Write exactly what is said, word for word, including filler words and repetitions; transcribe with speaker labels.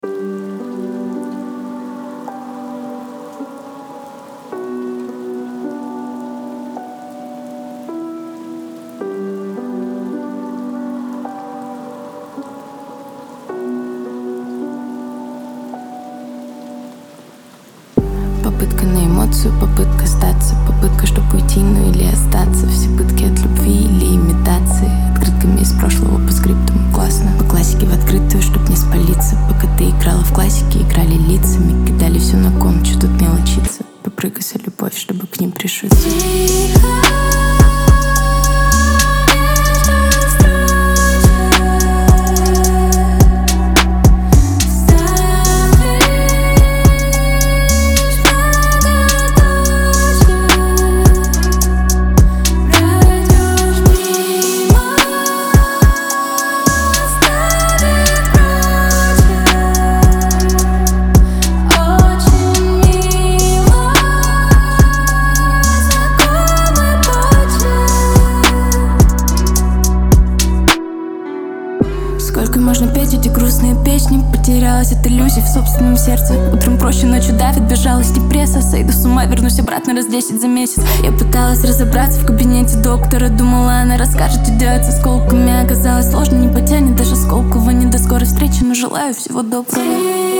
Speaker 1: Попытка на эмоцию, попытка сдаться, попытка, чтобы уйти, ну или остаться. Все пытки от любви или имитации, открытками из прошлого по скриптам. Классно, по классике в открытую, чтоб не спалиться. Пока ты играла в классике, играли лицами, кидали все на кон, что тут мелочиться. Попрыгай за любовь, чтобы к ним пришиться. Сколько можно петь эти грустные песни? Потерялась от иллюзий в собственном сердце. Утром проще, ночью давит, безжалость и пресса. Сойду с ума, вернусь обратно раз десять за месяц. Я пыталась разобраться в кабинете доктора. Думала, она расскажет, что делать с осколками. Оказалось сложно, не потянет даже Сколково. Не до скорой встречи, но желаю всего доброго.